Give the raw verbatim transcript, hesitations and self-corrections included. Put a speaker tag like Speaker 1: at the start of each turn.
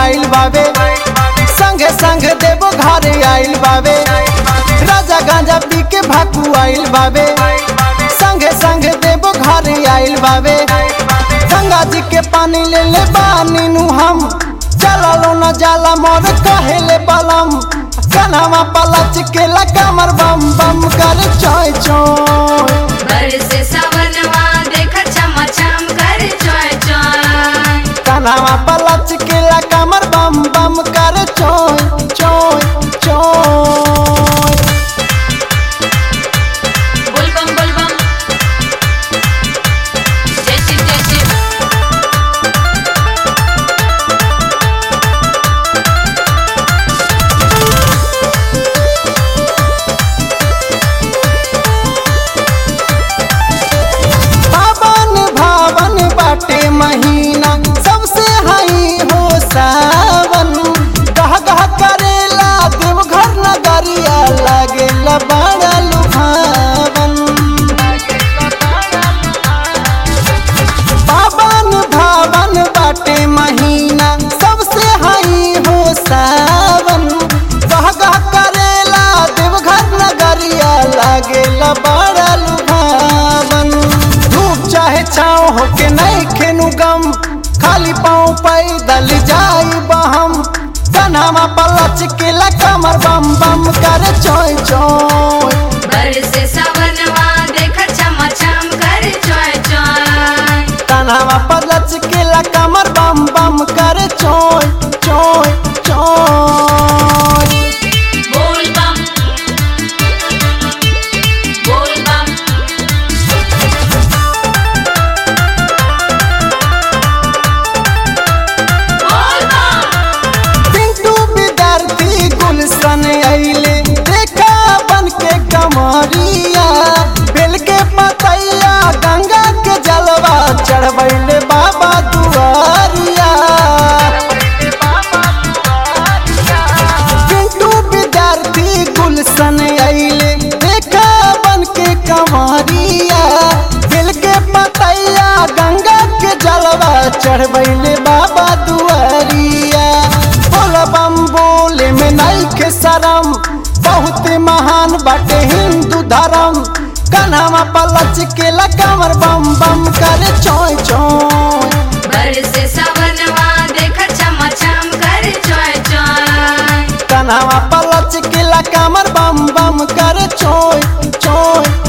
Speaker 1: आइल बाबे संगे संग देवो घर आइल बाबे राजा गांजा पी के भाकू आइल बाबे संगे संग देवो घर आइल बाबे गंगा जी के पानी ले ले बानी नु हम चलो न जाला मोर कहेले बलम कन्हवा पलच के कमर बम बम कर चोय चोय
Speaker 2: बरसे सावनवा देख छम छम कर चोय चोय
Speaker 1: कन्हवा पलच के कमर बम बम कर चोय चोय चोय
Speaker 2: बोल बम बोल बम जय शिव जय शिव
Speaker 1: बाटे महीना सबसे हाई हो सावन गह गह करेला देव घर नगरिया लागेला बड़ा लुभावन पावन भावन बाटे महीना सबसे हाई हो सावन गह गह करेला देव घर नगरिया लागेला बड़ा लुभावन धूप चाहे छाँव होके नहीं खेनु गम खाली पाँव पैदल जाई बहम कन्हवा पलच के कमर बम बम कर चोय चोय
Speaker 2: बरसे सावनवा देख छम छम कर चोय चोय
Speaker 1: कन्हवा पलच के कमर बम बम कर चोय चोय चोय
Speaker 2: बोल बम बोल बम
Speaker 1: गुलशन अइले देखा बन के कमरिया बेल के पतैया गंगा के जलवा चढ़बैले बाबा दुआरिया पिंटू विद्यार्थी गुलशन अइले देखा बन के कमरिया बेल के पतैया गंगा के जलवा चढ़बैले बाबा दुआरिया बोल बम बोले में नहीं के शरम बहुत महान बाटे हिंदू धर्म कन्हवा पलच के कमर बम बम कर चोय चोय
Speaker 2: बरसे सावनवा देख छम छम कर चोय चोय
Speaker 1: कन्हवा पलच के कमर बम बम कर चोय चोय